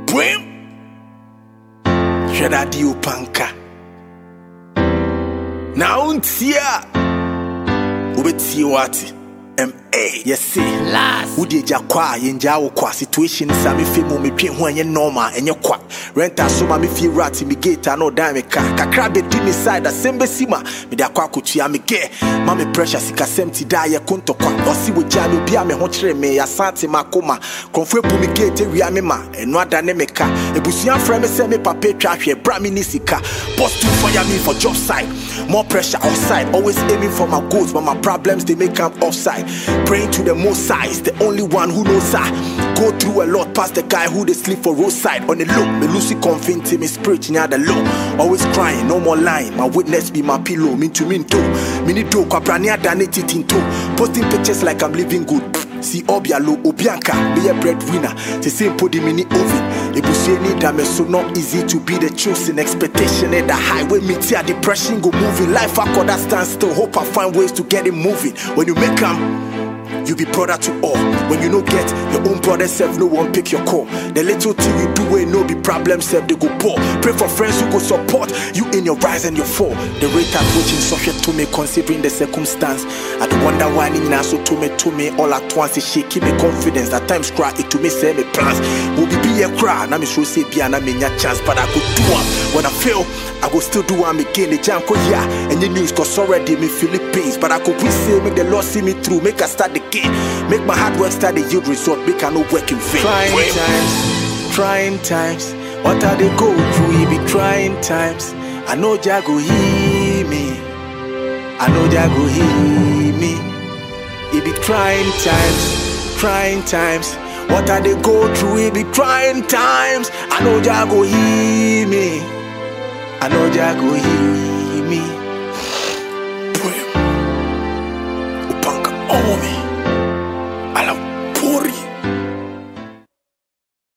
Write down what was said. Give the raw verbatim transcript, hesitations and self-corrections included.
Brim Shadadi Upanka Now untia Ubeti wati M A yes say last Udi jakwa yenja ukwa situation sa me fe mo me twe ho anye normal enye kwa renta so ma me fie rat me gate no dan me ka kakra be di me side asembe sima me da kwa kotua me ge ma me pressure sika semti da ye konto kwa osi wo ja no bia me ho kire me ya sante makoma konfo ebu me gate wi me ma eno ada ne me ka ebusuan frɛ me se me papa twa hwe bra me ni sika post to fire me for job side more pressure outside always aiming for my goals but my problems they make up offside praying to the most high is the only one who knows I go through a lot past the guy who they sleep for roadside on the low me lose confidence in me spirit near the low always crying no more lying my witness be my pillow mean to mean to me need to kwaprania than it into posting pictures like I'm living good. See Obialo Obianka, be a breadwinner. The same put him in the oven. Ebusie need that so not easy to be the chosen. Expectation at the highway, me tear depression go moving. Life I could stand still. Hope I find ways to get it moving. When you make them, you be brother to all. When you no get your own brother self, no one pick your call. The little thing you do ain't no be problem self, they go poor. Pray for friends who go support you in your rise and your fall. The rate at which in subject to me considering the circumstance. I don't wonder why in so to me to me all at once is shaking me confidence. At times cry it to me say me plans. Will be be a cry, now me show say be an amenya chance, but I go do one. When I fail, I go still do one again. The jam yeah, and the news cause already me Philippines. But I could we say make the Lord see me through, make us start the game. Make my hard work start the yield result, make I no work in vain. Trying Wait. times, trying times. What are they go through? It be trying times. I know Jah go hear me. I know Jah go hear me. It be trying times, trying times. What are they go through? It be trying times. I know Jah go hear me. I know Jah go hear me.